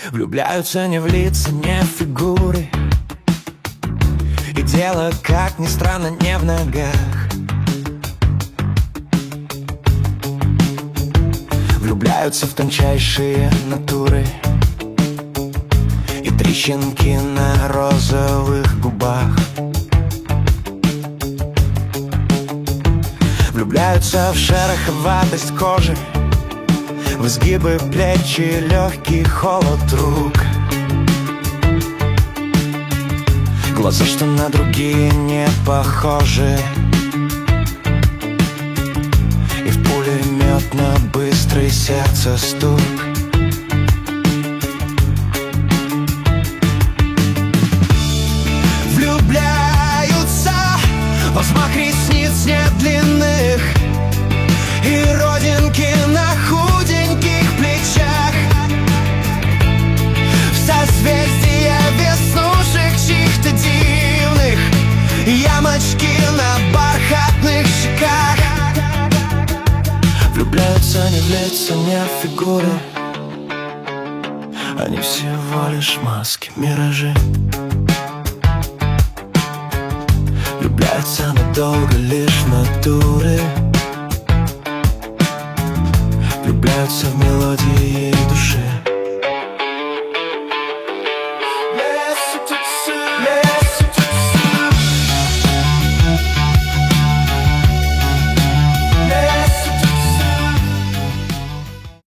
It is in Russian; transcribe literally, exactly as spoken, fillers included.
Влюбляются не в лица, не в фигуры, и дело, как ни странно, не в ногах. Влюбляются в тончайшие натуры и трещинки на розовых губах. Влюбляются в шероховатость кожи, в изгибы плеч и легкий холод рук. Глаза, что на другие не похожи, и в пулеметно быстрый сердце стук. Влюбляются во взмах ресниц нет длинных и родинки на худеньких плечах, в созвездие веснушек чьих-то дивных, ямочки на бархатных щеках. Влюбляются не в лица, не в фигуры, они всего лишь маски, миражи. Влюбляются надолго лишь натуры, влюбляются в мелодии